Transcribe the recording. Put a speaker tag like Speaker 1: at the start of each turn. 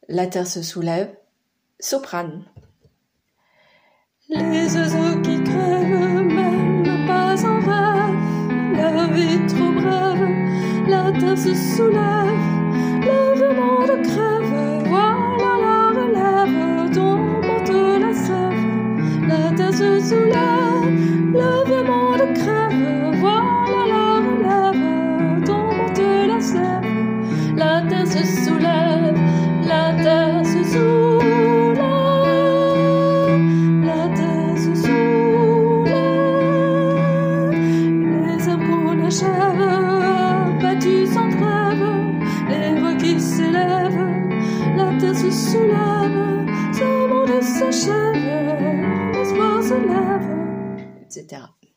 Speaker 1: la terre se soulève, soprane.
Speaker 2: Les oiseaux qui crèvent, même pas en rêve, la vie trop brève, la terre se soulève, le monde crève, voilà la relève, dont monte la sève, la terre se soulève, le monde crève, voilà la relève, dont monte la sève, la terre se soulève, la terre se soulève. Battu sans trêve, les voix qui s'élèvent, la terre se soulève, ce monde s'achève, l'espoir se lève,
Speaker 1: etc.